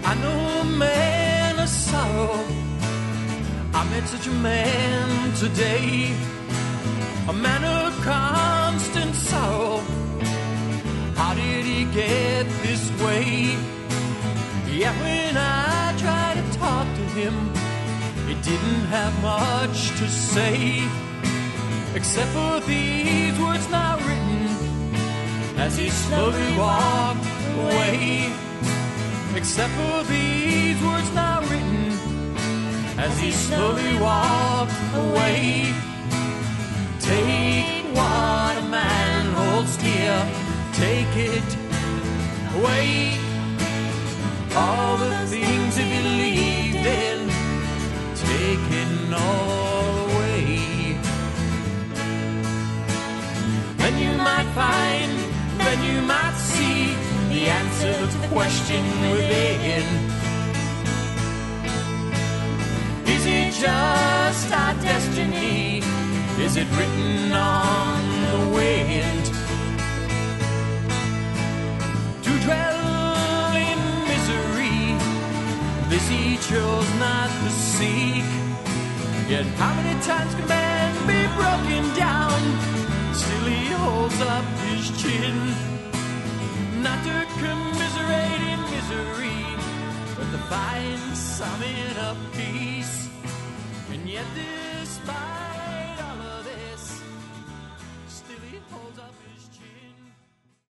I know a man of sorrow. I met such a man today, a man of constant sorrow. How did he get this way? Yeah, when I tried to talk to him, he didn't have much to say, except for these words now written as he slowly walked away. Except for these words now written as he slowly walked away. Take what a man holds dear, take it away. All the things he believed in, take it all away. Then you might find, then you might see the answer to the question within. Is it just our destiny? Is it written on the wind? To dwell in misery, this he chose not to seek. Yet how many times can man be broken down? Still he holds up his chin, not to commiserate in misery, but to find some inner peace. And yet despite